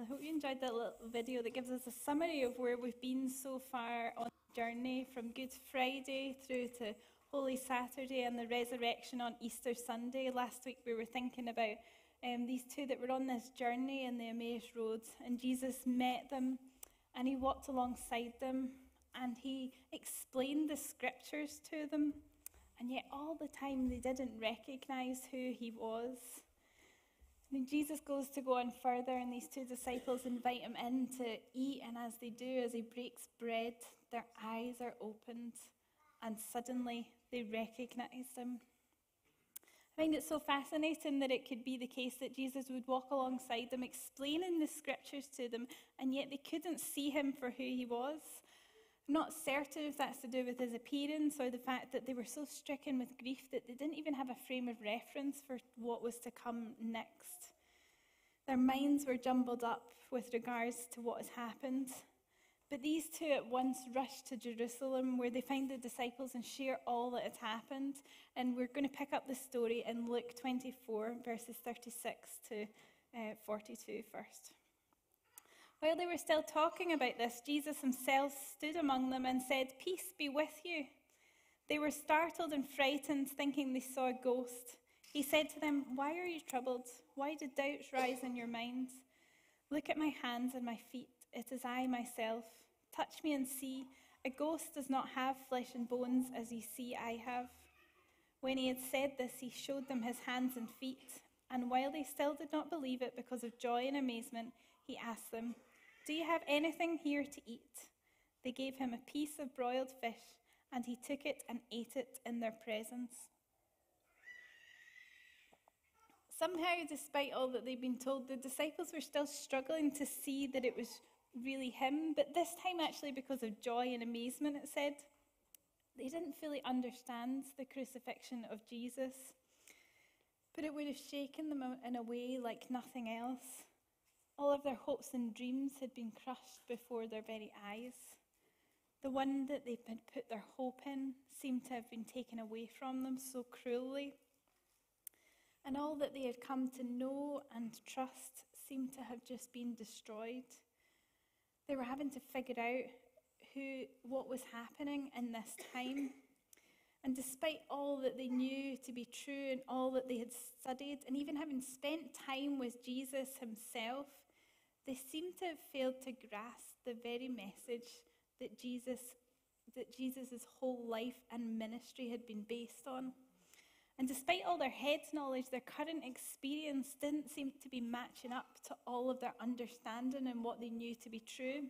I hope you enjoyed that little video that gives us a summary of where we've been so far on the journey from Good Friday through to Holy Saturday and the resurrection on Easter Sunday. Last week we were thinking about these two that were on this journey in the Emmaus Road, and Jesus met them and he walked alongside them and he explained the scriptures to them, and yet all the time they didn't recognize who he was. And Jesus goes to go on further, and these two disciples invite him in to eat, and as they do, as he breaks bread, their eyes are opened, and suddenly they recognize him. I find it so fascinating that it could be the case that Jesus would walk alongside them, explaining the scriptures to them, and yet they couldn't see him for who he was. I'm not certain if that's to do with his appearance or the fact that they were so stricken with grief that they didn't even have a frame of reference for what was to come next. Their minds were jumbled up with regards to what has happened. But these two at once rush to Jerusalem, where they find the disciples and share all that had happened. And we're going to pick up the story in Luke 24, verses 36 to 42 first. While they were still talking about this, Jesus himself stood among them and said, "Peace be with you." They were startled and frightened, thinking they saw a ghost. He said to them, "Why are you troubled? Why do doubts rise in your minds? Look at my hands and my feet. It is I myself. Touch me and see. A ghost does not have flesh and bones, as you see I have." When he had said this, he showed them his hands and feet. And while they still did not believe it because of joy and amazement, he asked them, "Do you have anything here to eat?" They gave him a piece of broiled fish, and he took it and ate it in their presence. Somehow, despite all that they'd been told, the disciples were still struggling to see that it was really him, but this time actually because of joy and amazement, it said. They didn't fully understand the crucifixion of Jesus, but it would have shaken them in a way like nothing else. All of their hopes and dreams had been crushed before their very eyes. The one that they had put their hope in seemed to have been taken away from them so cruelly. And all that they had come to know and trust seemed to have just been destroyed. They were having to figure out what was happening in this time. And despite all that they knew to be true and all that they had studied, and even having spent time with Jesus himself, they seemed to have failed to grasp the very message that Jesus' whole life and ministry had been based on. And despite all their head knowledge, their current experience didn't seem to be matching up to all of their understanding and what they knew to be true.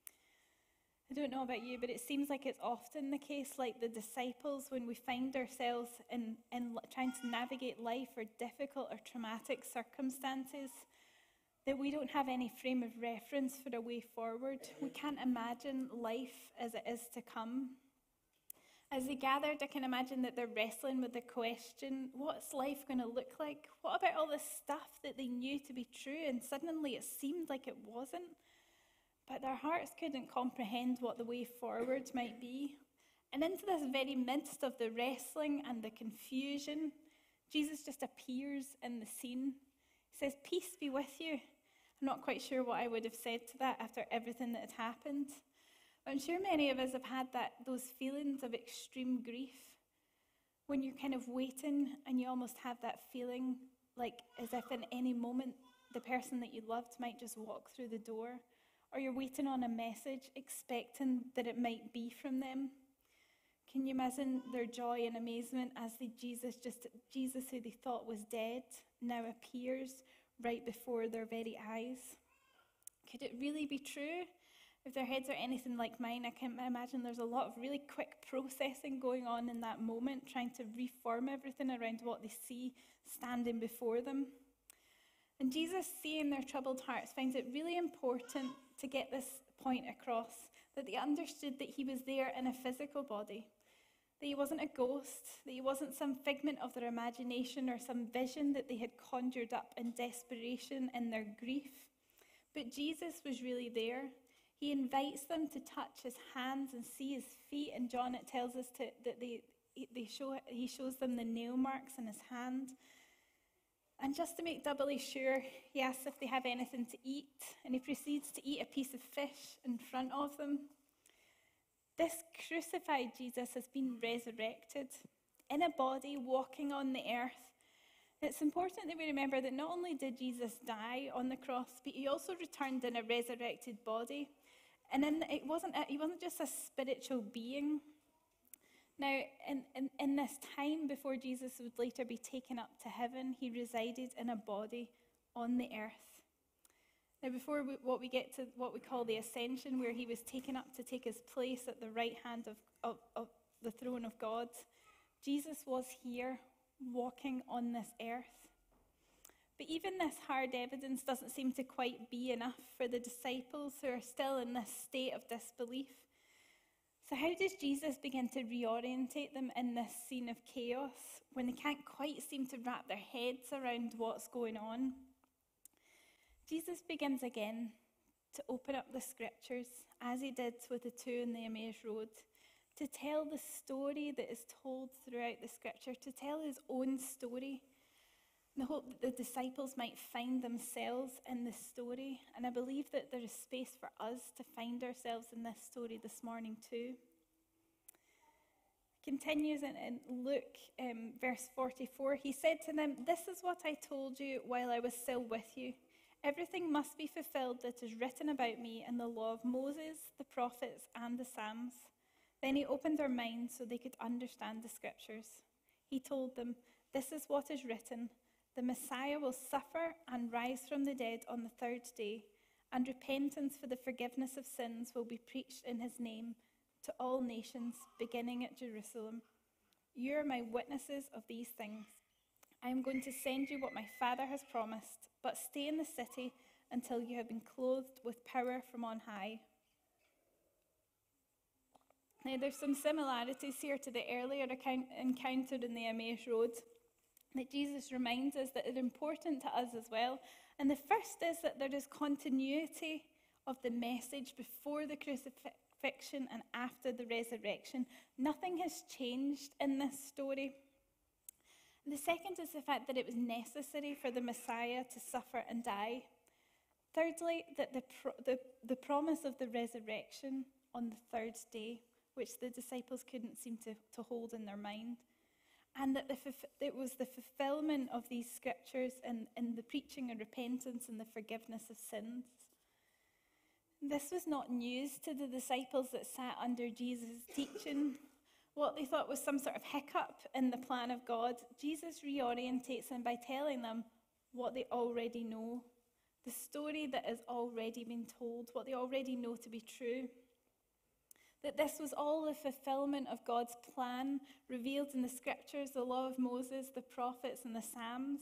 I don't know about you, but it seems like it's often the case, like the disciples, when we find ourselves in trying to navigate life or difficult or traumatic circumstances, that we don't have any frame of reference for a way forward. We can't imagine life as it is to come. As they gathered, I can imagine that they're wrestling with the question, what's life going to look like? What about all this stuff that they knew to be true and suddenly it seemed like it wasn't? But their hearts couldn't comprehend what the way forward might be. And into this very midst of the wrestling and the confusion, Jesus just appears in the scene. He says, "Peace be with you." I'm not quite sure what I would have said to that after everything that had happened. I'm sure many of us have had those feelings of extreme grief when you're kind of waiting and you almost have that feeling like as if in any moment the person that you loved might just walk through the door, or you're waiting on a message expecting that it might be from them. Can you imagine their joy and amazement as Jesus who they thought was dead now appears right before their very eyes? Could it really be true? If their heads are anything like mine, I can imagine there's a lot of really quick processing going on in that moment, trying to reform everything around what they see standing before them. And Jesus, seeing their troubled hearts, finds it really important to get this point across, that they understood that he was there in a physical body, that he wasn't a ghost, that he wasn't some figment of their imagination or some vision that they had conjured up in desperation in their grief. But Jesus was really there. He invites them to touch his hands and see his feet. And John, it tells us that he shows them the nail marks in his hand. And just to make doubly sure, he asks if they have anything to eat, and he proceeds to eat a piece of fish in front of them. This crucified Jesus has been resurrected in a body walking on the earth. It's important that we remember that not only did Jesus die on the cross, but he also returned in a resurrected body. And he wasn't just a spiritual being. Now, in this time before Jesus would later be taken up to heaven, he resided in a body on the earth. Now, before we get to what we call the ascension, where he was taken up to take his place at the right hand of the throne of God, Jesus was here walking on this earth. But even this hard evidence doesn't seem to quite be enough for the disciples who are still in this state of disbelief. So how does Jesus begin to reorientate them in this scene of chaos when they can't quite seem to wrap their heads around what's going on? Jesus begins again to open up the scriptures, as he did with the two on the Emmaus Road, to tell the story that is told throughout the scripture, to tell his own story. And I hope that the disciples might find themselves in this story. And I believe that there is space for us to find ourselves in this story this morning too. Continues in Luke verse 44. He said to them, "This is what I told you while I was still with you. Everything must be fulfilled that is written about me in the law of Moses, the prophets, and the Psalms." Then he opened their minds so they could understand the scriptures. He told them, "This is what is written. The Messiah will suffer and rise from the dead on the third day, and repentance for the forgiveness of sins will be preached in his name to all nations, beginning at Jerusalem. You are my witnesses of these things. I am going to send you what my Father has promised, but stay in the city until you have been clothed with power from on high." Now, there's some similarities here to the earlier encounter in the Emmaus Road that Jesus reminds us that are important to us as well. And the first is that there is continuity of the message before the crucifixion and after the resurrection. Nothing has changed in this story. And the second is the fact that it was necessary for the Messiah to suffer and die. Thirdly, that the promise of the resurrection on the third day, which the disciples couldn't seem to hold in their mind. And that it was the fulfillment of these scriptures in the preaching of repentance and the forgiveness of sins. This was not news to the disciples that sat under Jesus' teaching. What they thought was some sort of hiccup in the plan of God, Jesus reorientates them by telling them what they already know, the story that has already been told, what they already know to be true. That this was all the fulfillment of God's plan revealed in the scriptures, the law of Moses, the prophets, and the Psalms.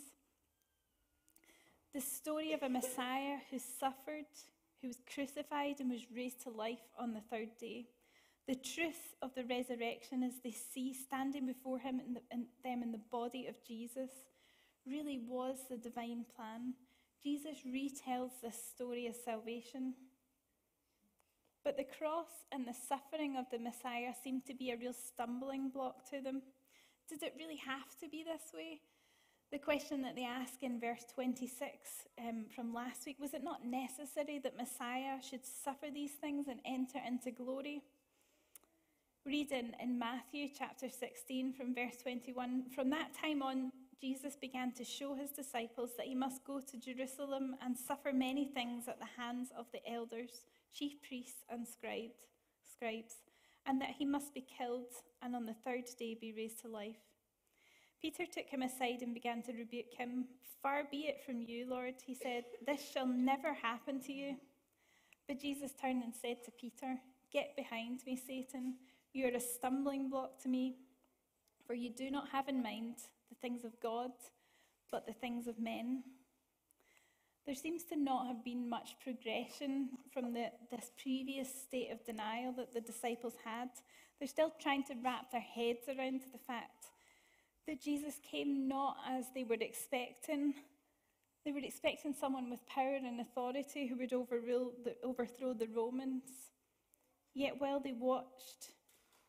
The story of a Messiah who suffered, who was crucified and was raised to life on the third day. The truth of the resurrection as they see standing before him them in the body of Jesus really was the divine plan. Jesus retells this story of salvation. But the cross and the suffering of the Messiah seemed to be a real stumbling block to them. Did it really have to be this way? The question that they ask in verse 26 from last week, was it not necessary that Messiah should suffer these things and enter into glory? Read in Matthew chapter 16 from verse 21. From that time on, Jesus began to show his disciples that he must go to Jerusalem and suffer many things at the hands of the elders, chief priests and scribes, and that he must be killed and on the third day be raised to life. Peter took him aside and began to rebuke him. "Far be it from you, Lord," he said. "This shall never happen to you." But Jesus turned and said to Peter, "Get behind me, Satan. You are a stumbling block to me, for you do not have in mind the things of God, but the things of men." There seems to not have been much progression from this previous state of denial that the disciples had. They're still trying to wrap their heads around the fact that Jesus came not as they were expecting. They were expecting someone with power and authority who would overthrow the Romans. Yet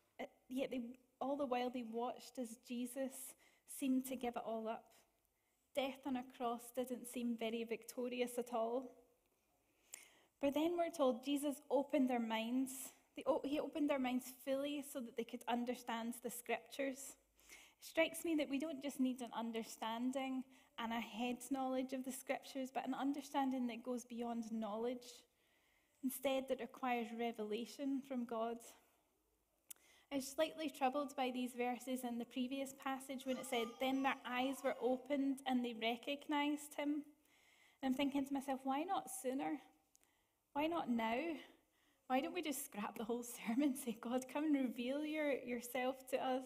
all the while they watched as Jesus seemed to give it all up. Death on a cross didn't seem very victorious at all. But then we're told Jesus opened their minds. He opened their minds fully so that they could understand the scriptures. It strikes me that we don't just need an understanding and a head knowledge of the scriptures, but an understanding that goes beyond knowledge. Instead, that requires revelation from God. I was slightly troubled by these verses in the previous passage when it said, then their eyes were opened and they recognized him. And I'm thinking to myself, why not sooner? Why not now? Why don't we just scrap the whole sermon and say, God, come and reveal yourself to us?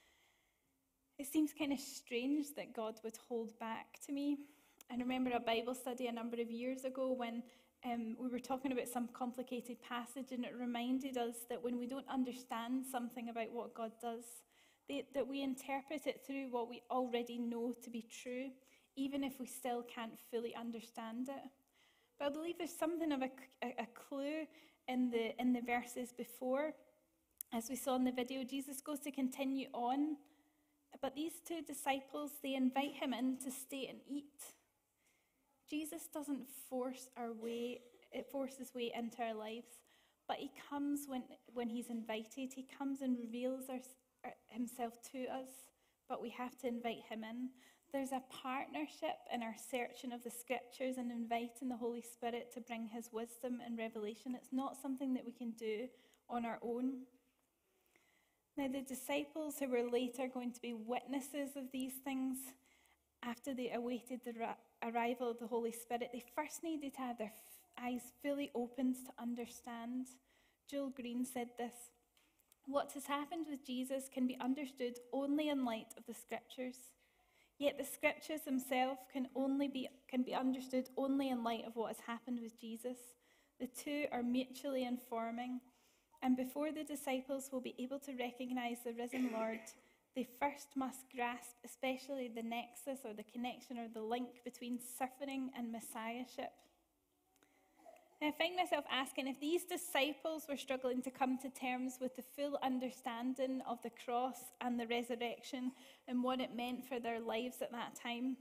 It seems kind of strange that God would hold back to me. I remember a Bible study a number of years ago when we were talking about some complicated passage, and it reminded us that when we don't understand something about what God does, that we interpret it through what we already know to be true, even if we still can't fully understand it. But I believe there's something of a clue in the verses before. As we saw in the video, Jesus goes to continue on, but these two disciples, they invite him in to stay and eat. Jesus doesn't force his way into our lives, but he comes when he's invited. He comes and reveals himself to us, but we have to invite him in. There's a partnership in our searching of the scriptures and inviting the Holy Spirit to bring his wisdom and revelation. It's not something that we can do on our own. Now, the disciples who were later going to be witnesses of these things, after they awaited the arrival of the Holy Spirit, they first needed to have their eyes fully opened to understand. Joel Green said this: what has happened with Jesus can be understood only in light of the scriptures. Yet the scriptures themselves can be understood only in light of what has happened with Jesus. The two are mutually informing, and before the disciples will be able to recognize the risen Lord, they first must grasp especially the nexus or the connection or the link between suffering and messiahship. And I find myself asking, if these disciples were struggling to come to terms with the full understanding of the cross and the resurrection and what it meant for their lives at that time,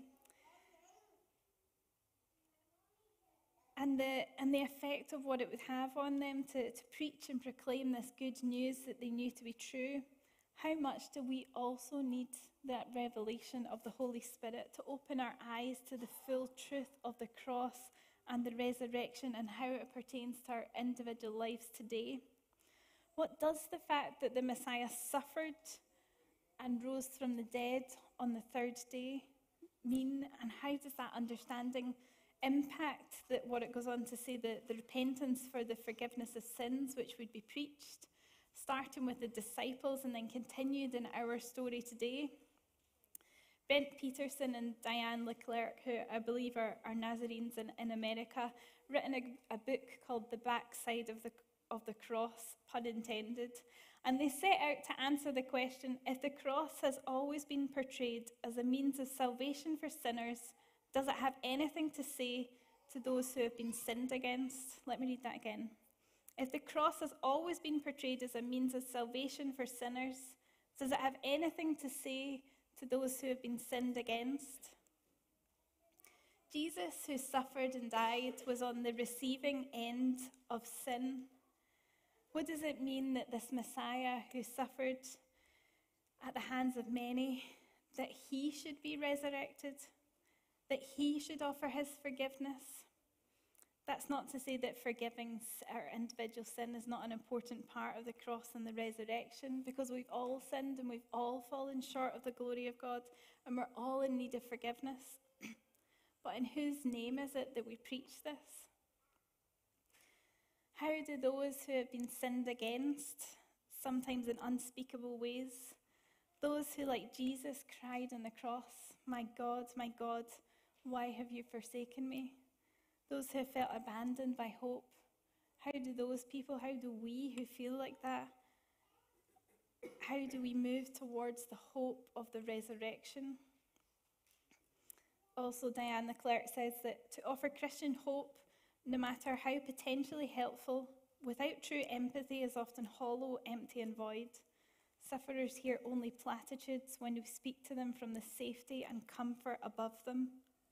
and the effect of what it would have on them to preach and proclaim this good news that they knew to be true, how much do we also need that revelation of the Holy Spirit to open our eyes to the full truth of the cross and the resurrection and how it pertains to our individual lives today? What does the fact that the Messiah suffered and rose from the dead on the third day mean, and how does that understanding impact what it goes on to say, the repentance for the forgiveness of sins which would be preached, starting with the disciples and then continued in our story today? Brent Peterson and Diane Leclerc, who I believe are Nazarenes in America, written a book called The Backside of the Cross, pun intended. And they set out to answer the question, if the cross has always been portrayed as a means of salvation for sinners, does it have anything to say to those who have been sinned against? Let me read that again. If the cross has always been portrayed as a means of salvation for sinners, does it have anything to say to those who have been sinned against? Jesus, who suffered and died, was on the receiving end of sin. What does it mean that this Messiah who suffered at the hands of many, that he should be resurrected, that he should offer his forgiveness? That's not to say that forgiving our individual sin is not an important part of the cross and the resurrection, because we've all sinned and we've all fallen short of the glory of God, and we're all in need of forgiveness. But in whose name is it that we preach this? How do those who have been sinned against, sometimes in unspeakable ways, those who, like Jesus, cried on the cross, my God, why have you forsaken me?" Those who have felt abandoned by hope, how do those people, how do we who feel like that, how do we move towards the hope of the resurrection? Also, Diane Leclerc says that to offer Christian hope, no matter how potentially helpful, without true empathy is often hollow, empty and void. Sufferers hear only platitudes when we speak to them from the safety and comfort above them.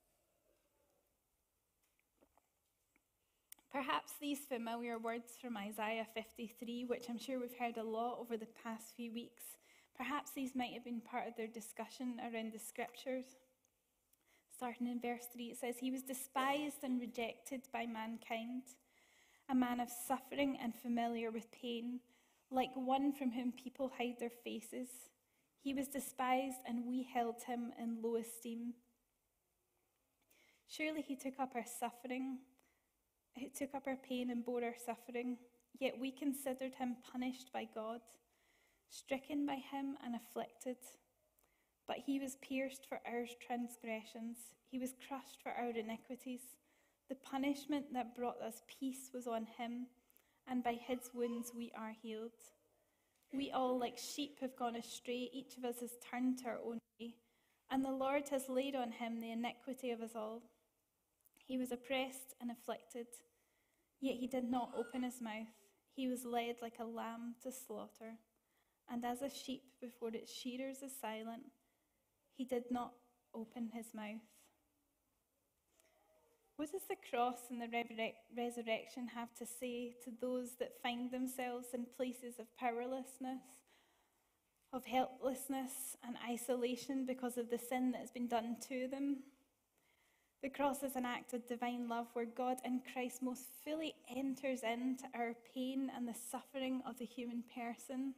Perhaps these familiar words from Isaiah 53, which I'm sure we've heard a lot over the past few weeks, perhaps these might have been part of their discussion around the scriptures. Starting in verse 3, it says, "He was despised and rejected by mankind, a man of suffering and familiar with pain, like one from whom people hide their faces. He was despised, and we held him in low esteem. Surely he took up our suffering, he took up our pain and bore our suffering, yet we considered him punished by God, stricken by him and afflicted. But he was pierced for our transgressions, he was crushed for our iniquities. The punishment that brought us peace was on him, and by his wounds we are healed. We all, like sheep, have gone astray. Each of us has turned to our own way, and the Lord has laid on him the iniquity of us all. He was oppressed and afflicted, yet he did not open his mouth. He was led like a lamb to slaughter, and as a sheep before its shearers is silent, he did not open his mouth." What does the cross and the resurrection have to say to those that find themselves in places of powerlessness, of helplessness and isolation because of the sin that has been done to them? The cross is an act of divine love where God in Christ most fully enters into our pain and the suffering of the human person.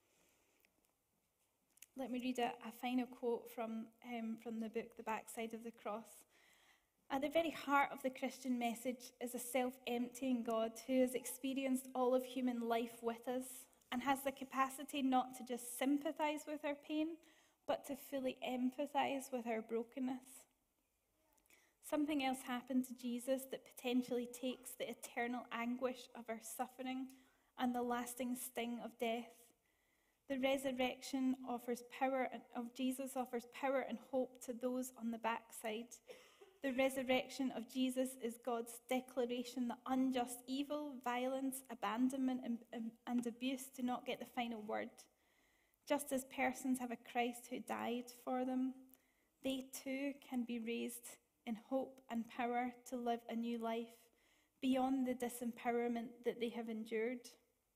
Let me read a final quote from the book, The Backside of the Cross. "At the very heart of the Christian message is a self-emptying God who has experienced all of human life with us and has the capacity not to just sympathize with our pain, but to fully empathize with our brokenness. Something else happened to Jesus that potentially takes the eternal anguish of our suffering and the lasting sting of death. The resurrection of Jesus offers power and hope to those on the backside. The resurrection of Jesus is God's declaration that unjust evil, violence, abandonment, and abuse do not get the final word. Just as persons have a Christ who died for them, they too can be raised in hope and power to live a new life beyond the disempowerment that they have endured."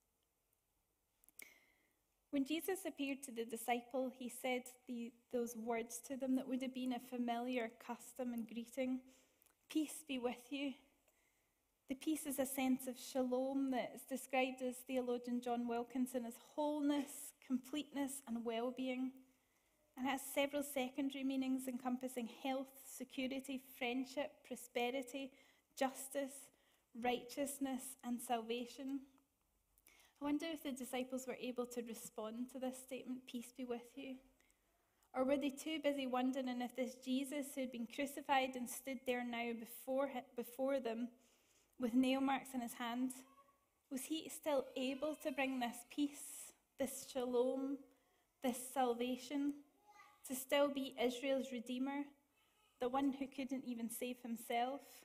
When Jesus appeared to the disciple, he said those words to them that would have been a familiar custom and greeting. "Peace be with you." The peace is a sense of shalom that is described as theologian John Wilkinson as wholeness, completeness, and well-being, and has several secondary meanings encompassing health, security, friendship, prosperity, justice, righteousness, and salvation. I wonder if the disciples were able to respond to this statement, "Peace be with you." Or were they too busy wondering if this Jesus who had been crucified and stood there now before them with nail marks in his hand, was he still able to bring this peace, this shalom, this salvation, to still be Israel's Redeemer, the one who couldn't even save himself?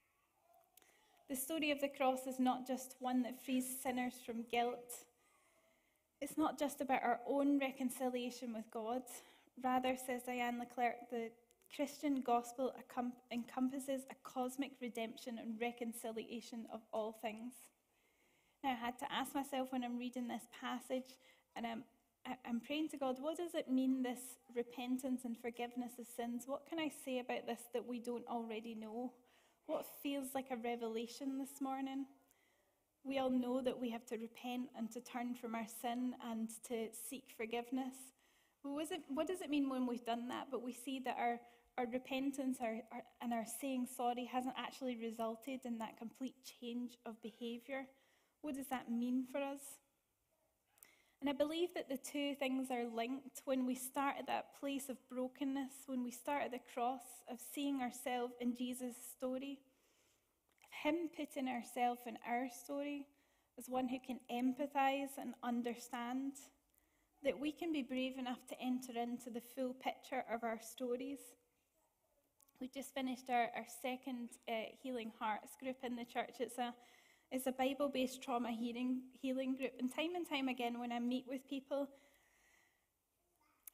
The story of the cross is not just one that frees sinners from guilt. It's not just about our own reconciliation with God. Rather, says Diane Leclerc, the Christian gospel encompasses a cosmic redemption and reconciliation of all things. Now, I had to ask myself when I'm reading this passage, and I'm praying to God, what does it mean, this repentance and forgiveness of sins? What can I say about this that we don't already know? What feels like a revelation this morning? We all know that we have to repent and to turn from our sin and to seek forgiveness. What does it mean when we've done that, but we see that our repentance and our saying sorry hasn't actually resulted in that complete change of behaviour? What does that mean for us? And I believe that the two things are linked. When we start at that place of brokenness, when we start at the cross of seeing ourselves in Jesus' story, of him putting ourselves in our story as one who can empathise and understand, that we can be brave enough to enter into the full picture of our stories. We just finished our second Healing Hearts group in the church. It's a Bible-based trauma healing group. And time again, when I meet with people,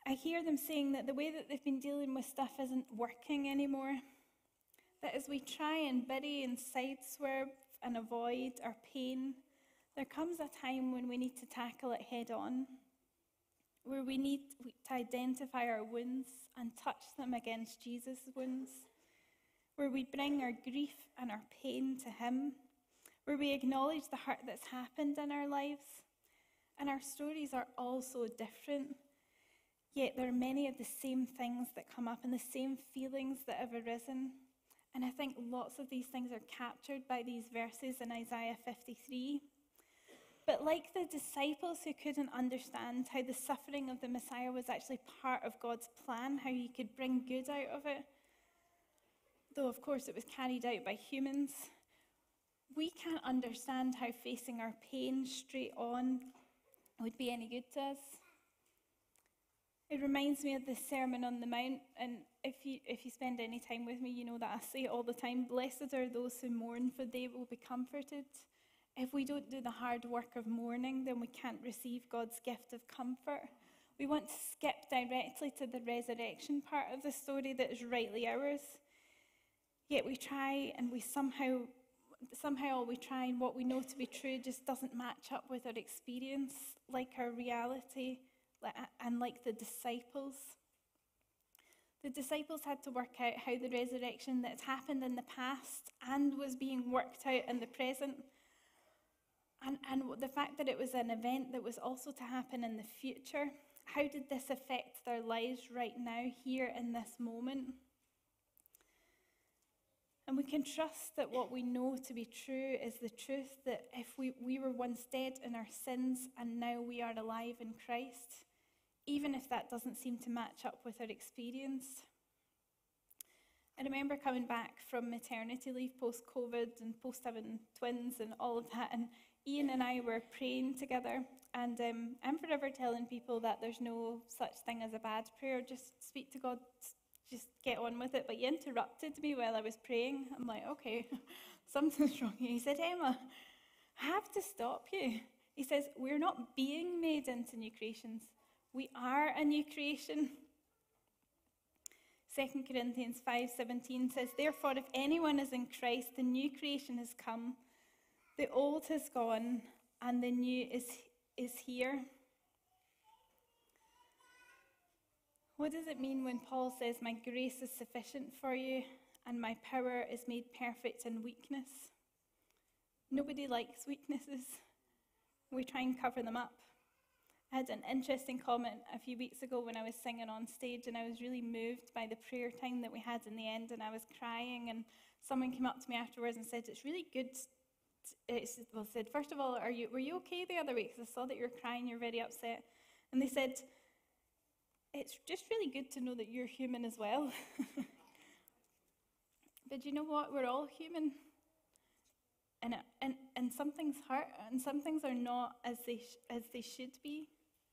I hear them saying that the way that they've been dealing with stuff isn't working anymore. That as we try and bury and sideswerve and avoid our pain, there comes a time when we need to tackle it head on, where we need to identify our wounds and touch them against Jesus' wounds, where we bring our grief and our pain to him, where we acknowledge the hurt that's happened in our lives. And our stories are all so different, yet there are many of the same things that come up and the same feelings that have arisen. And I think lots of these things are captured by these verses in Isaiah 53. But like the disciples who couldn't understand how the suffering of the Messiah was actually part of God's plan, how he could bring good out of it, though of course it was carried out by humans, we can't understand how facing our pain straight on would be any good to us. It reminds me of the Sermon on the Mount, and if you spend any time with me, you know that I say it all the time, blessed are those who mourn, for they will be comforted. If we don't do the hard work of mourning, then we can't receive God's gift of comfort. We want to skip directly to the resurrection part of the story that is rightly ours. Yet we try, and we somehow all we try and what we know to be true just doesn't match up with our experience, like our reality, and like the disciples. The disciples had to work out how the resurrection that had happened in the past and was being worked out in the present, and the fact that it was an event that was also to happen in the future, how did this affect their lives right now, here in this moment? And we can trust that what we know to be true is the truth, that if we were once dead in our sins and now we are alive in Christ, even if that doesn't seem to match up with our experience. I remember coming back from maternity leave post-COVID and post-having twins and all of that, and Ian and I were praying together, and I'm forever telling people that there's no such thing as a bad prayer. Just speak to God, just get on with it. But he interrupted me while I was praying. I'm like, okay, something's wrong here. He said, Emma, I have to stop you. He says, we're not being made into new creations. We are a new creation. 2 Corinthians 5:17 says, therefore, if anyone is in Christ, the new creation has come. The old has gone, and the new is here. What does it mean when Paul says, my grace is sufficient for you, and my power is made perfect in weakness? Nobody likes weaknesses. We try and cover them up. I had an interesting comment a few weeks ago when I was singing on stage, and I was really moved by the prayer time that we had in the end, and I was crying, and someone came up to me afterwards and said, it's really good. Said, first of all, were you okay the other week? Because I saw that you were crying, you're very upset. And they said, it's just really good to know that you're human as well. But you know what? We're all human. And some things hurt, and some things are not as they should be.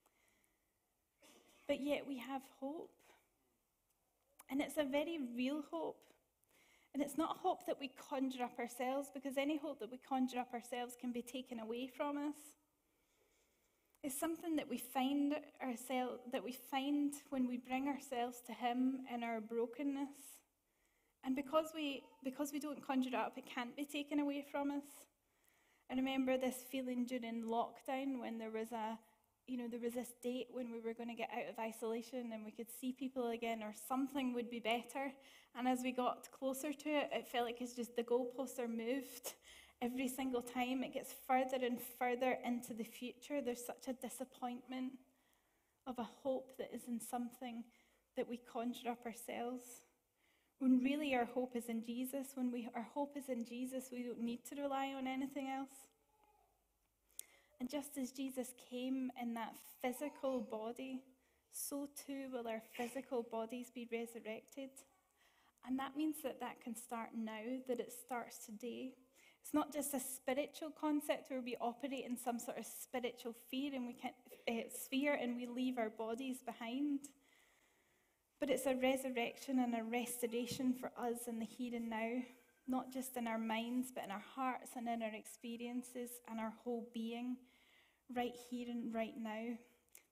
But yet we have hope. And it's a very real hope. And it's not hope that we conjure up ourselves, because any hope that we conjure up ourselves can be taken away from us. It's something that we find when we bring ourselves to him in our brokenness. And because we don't conjure it up, it can't be taken away from us. I remember this feeling during lockdown when there was this date when we were going to get out of isolation and we could see people again, or something would be better. And as we got closer to it, it felt like it's just the goalposts are moved. Every single time it gets further and further into the future. There's such a disappointment of a hope that is in something that we conjure up ourselves. When really our hope is in Jesus. When our hope is in Jesus, we don't need to rely on anything else. And just as Jesus came in that physical body, so too will our physical bodies be resurrected. And that means that can start now, that it starts today. It's not just a spiritual concept where we operate in some sort of spiritual sphere and we leave our bodies behind. But it's a resurrection and a restoration for us in the here and now, not just in our minds, but in our hearts and in our experiences and our whole being, right here and right now.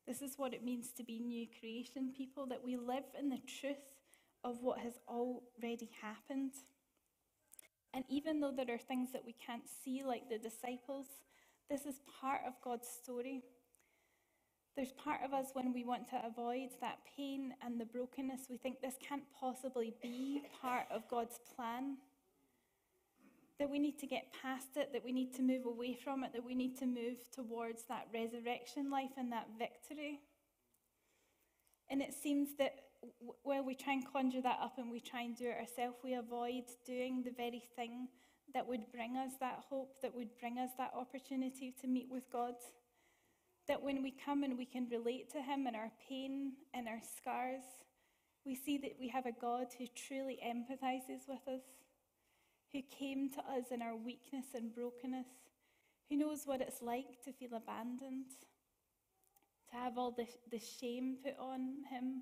This is what it means to be new creation people, that we live in the truth of what has already happened. And even though there are things that we can't see, like the disciples, this is part of God's story. There's part of us when we want to avoid that pain and the brokenness, we think this can't possibly be part of God's plan. That we need to get past it, that we need to move away from it, that we need to move towards that resurrection life and that victory. And it seems that while we try and conjure that up and we try and do it ourselves, we avoid doing the very thing that would bring us that hope, that would bring us that opportunity to meet with God. That when we come and we can relate to him in our pain and our scars, we see that we have a God who truly empathizes with us, who came to us in our weakness and brokenness, who knows what it's like to feel abandoned, to have all the shame put on him,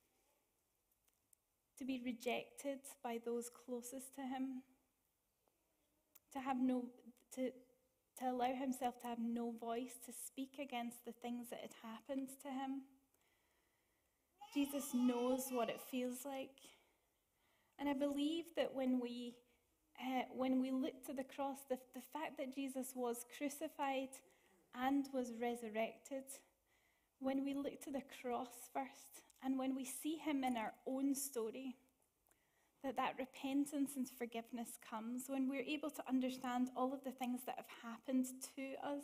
to be rejected by those closest to him, to allow himself to have no voice, to speak against the things that had happened to him. Jesus knows what it feels like. And I believe that when we look to the cross, the fact that Jesus was crucified and was resurrected, when we look to the cross first, and when we see him in our own story, that repentance and forgiveness comes, when we're able to understand all of the things that have happened to us,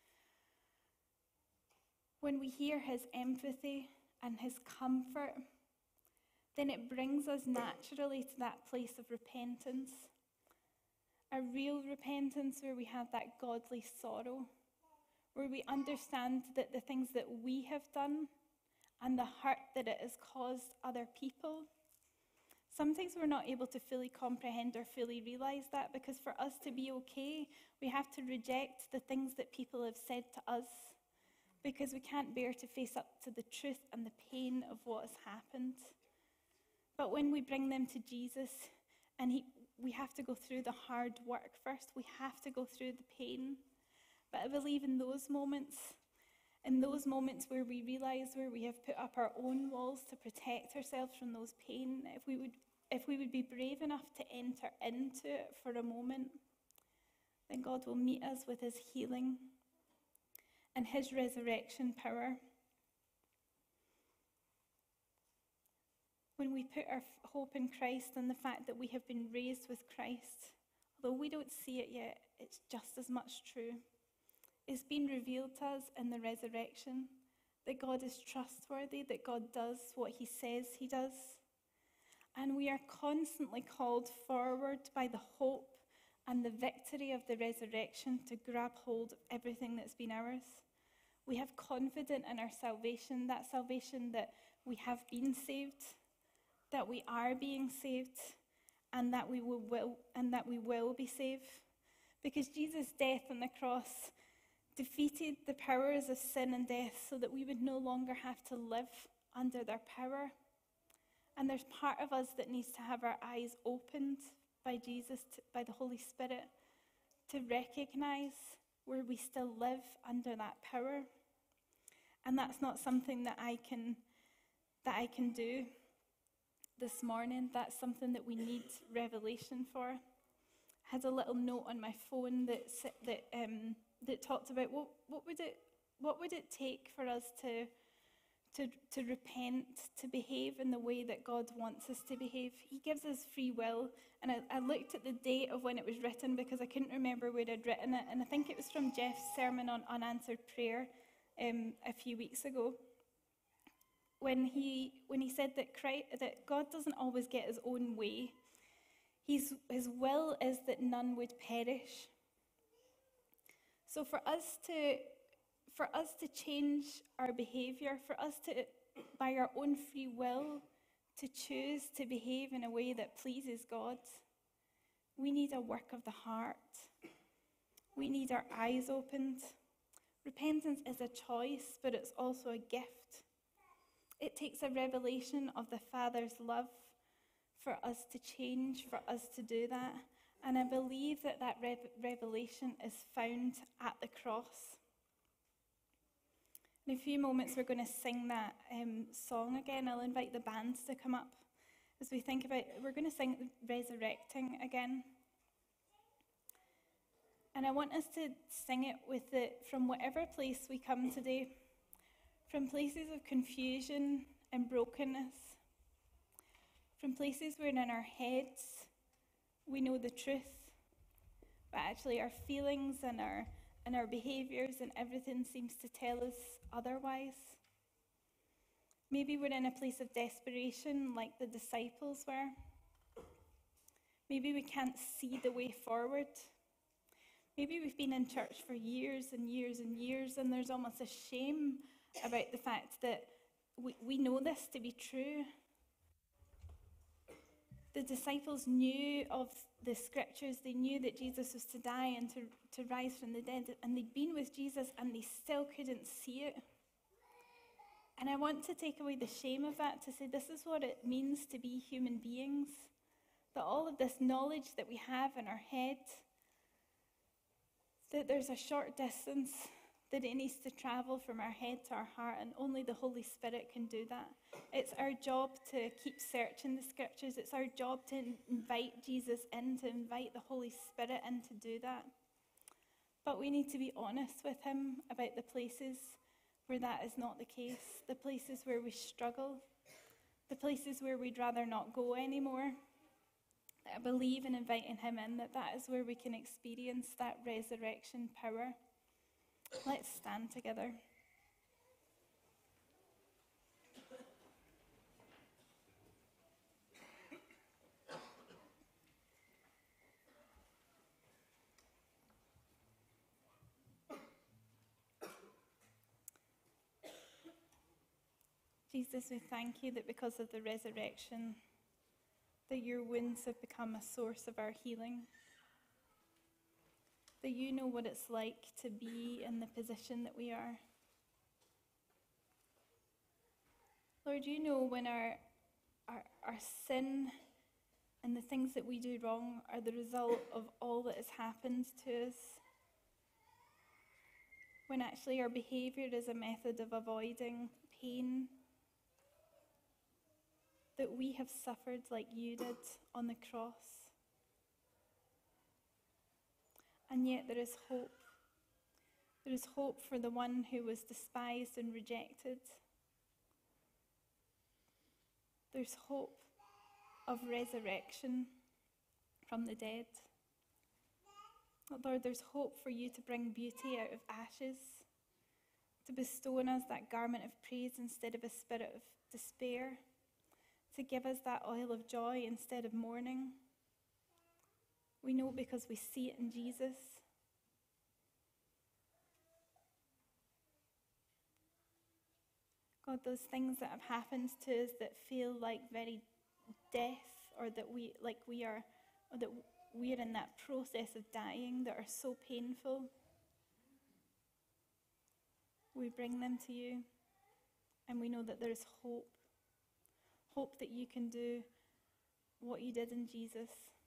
when we hear his empathy and his comfort, then it brings us naturally to that place of repentance, a real repentance where we have that godly sorrow, where we understand that the things that we have done and the hurt that it has caused other people, sometimes we're not able to fully comprehend or fully realize that, because for us to be okay, we have to reject the things that people have said to us, because we can't bear to face up to the truth and the pain of what has happened. But when we bring them to Jesus, and we have to go through the hard work first, we have to go through the pain. But I believe in those moments where we realize where we have put up our own walls to protect ourselves from those pain, if we would be brave enough to enter into it for a moment, then God will meet us with his healing and his resurrection power. When we put our hope in Christ and the fact that we have been raised with Christ, although we don't see it yet, it's just as much true. It's been revealed to us in the resurrection that God is trustworthy, that God does what he says he does. And we are constantly called forward by the hope and the victory of the resurrection to grab hold of everything that's been ours. We have confidence in our salvation that we have been saved, that we are being saved, and that we will be saved. Because Jesus' death on the cross defeated the powers of sin and death so that we would no longer have to live under their power. And there's part of us that needs to have our eyes opened by Jesus, by the Holy Spirit, to recognize where we still live under that power. And that's not something that I can do this morning. That's something that we need revelation for. I had a little note on my phone that talked about what would it take for us to repent, to behave in the way that God wants us to behave. He gives us free will. And I looked at the date of when it was written because I couldn't remember where I'd written it. And I think it was from Jeff's sermon on unanswered prayer a few weeks ago, when he said that God doesn't always get his own way. His will is that none would perish. So for us to change our behavior, for us to, by our own free will, to choose to behave in a way that pleases God, we need a work of the heart. We need our eyes opened. Repentance is a choice, but it's also a gift. It takes a revelation of the Father's love for us to change, for us to do that. And I believe that revelation is found at the cross. In a few moments, we're going to sing that song again. I'll invite the bands to come up as we think about, we're going to sing Resurrecting again. And I want us to sing it with it from whatever place we come today, from places of confusion and brokenness, from places where in our heads we know the truth, but actually our feelings and our behaviours and everything seems to tell us otherwise. Maybe we're in a place of desperation like the disciples were. Maybe we can't see the way forward. Maybe we've been in church for years and years and years, and there's almost a shame about the fact that we know this to be true. The disciples knew of the scriptures. They knew that Jesus was to die and to rise from the dead, and they'd been with Jesus and they still couldn't see it. And I want to take away the shame of that, to say this is what it means to be human beings, that all of this knowledge that we have in our head, that there's a short distance that it needs to travel from our head to our heart, and only the Holy Spirit can do that. It's our job to keep searching the scriptures. It's our job to invite Jesus in, to invite the Holy Spirit in to do that. But we need to be honest with him about the places where that is not the case, the places where we struggle, the places where we'd rather not go anymore. I believe in inviting him in, that is where we can experience that resurrection power. Let's stand together. Jesus, we thank you that because of the resurrection, that your wounds have become a source of our healing. That you know what it's like to be in the position that we are. Lord, you know when our sin and the things that we do wrong are the result of all that has happened to us. When actually our behaviour is a method of avoiding pain that we have suffered like you did on the cross. And yet there is hope. There is hope for the one who was despised and rejected. There's hope of resurrection from the dead. Lord, there's hope for you to bring beauty out of ashes, to bestow on us that garment of praise instead of a spirit of despair, to give us that oil of joy instead of mourning. We know because we see it in Jesus. God, those things that have happened to us that feel like very death, or that we are in that process of dying, that are so painful, we bring them to you, and we know that there is hope. Hope that you can do what you did in Jesus.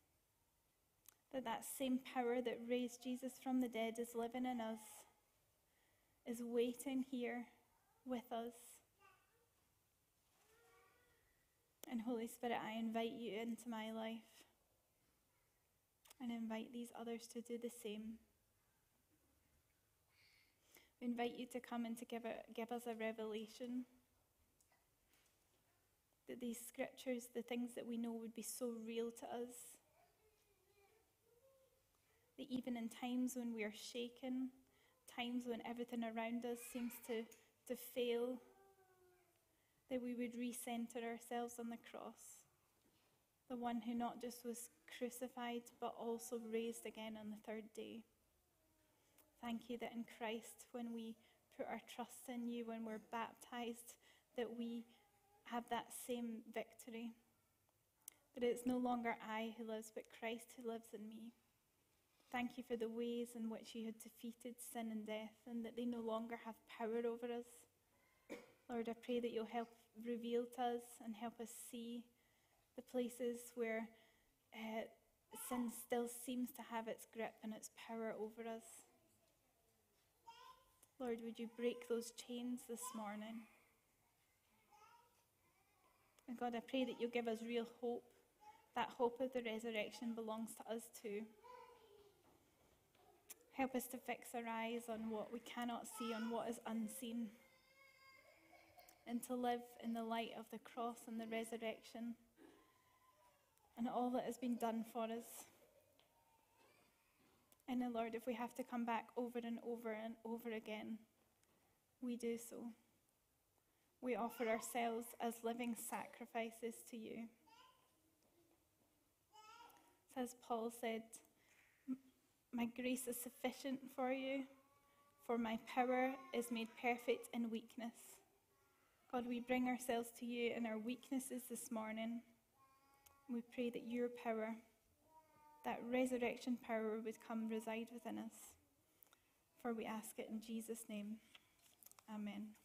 That same power that raised Jesus from the dead is living in us, is waiting here with us. And Holy Spirit, I invite you into my life, and invite these others to do the same. We invite you to come and to give us a revelation that these scriptures, the things that we know, would be so real to us. That even in times when we are shaken, times when everything around us seems to fail, that we would recenter ourselves on the cross. The one who not just was crucified, but also raised again on the third day. Thank you that in Christ, when we put our trust in you, when we're baptized, that we have that same victory. That it's no longer I who lives, but Christ who lives in me. Thank you for the ways in which you had defeated sin and death, and that they no longer have power over us. Lord, I pray that you'll help reveal to us and help us see the places where sin still seems to have its grip and its power over us. Lord, would you break those chains this morning? And God, I pray that you'll give us real hope. That hope of the resurrection belongs to us too. Help us to fix our eyes on what we cannot see, on what is unseen, and to live in the light of the cross and the resurrection and all that has been done for us. And then, Lord, if we have to come back over and over and over again, we do so. We offer ourselves as living sacrifices to you. So as Paul said, my grace is sufficient for you, for my power is made perfect in weakness. God, we bring ourselves to you in our weaknesses this morning. We pray that your power, that resurrection power, would come reside within us. For we ask it in Jesus' name. Amen.